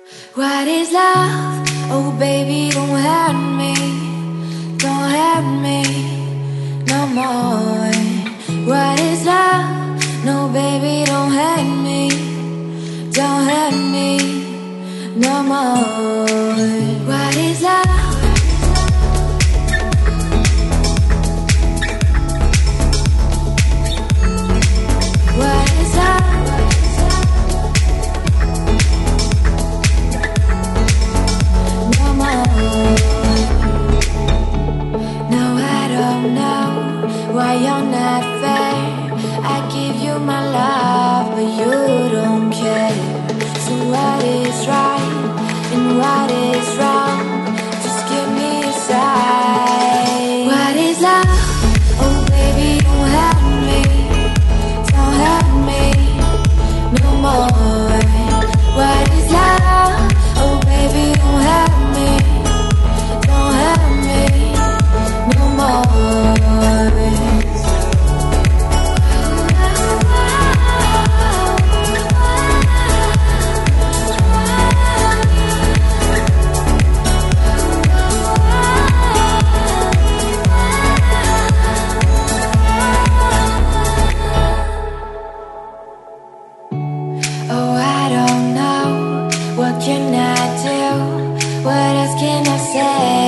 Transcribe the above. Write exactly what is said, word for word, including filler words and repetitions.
What is love? Oh baby, don't hurt me, don't hurt me no more. What is love? No baby, don't hurt me, don't hurt me no more. What is love? What is love? No more. No, I don't know why you're not fair. I give you my love, but you don't care. So what is right and what is wrong? Just give me a sign. What is love? Oh baby, don't hurt me, don't hurt me no more. What is love? Oh baby, don't hurt me, don't hurt me no more. Oh, I don't know, what can I do? What else can I say?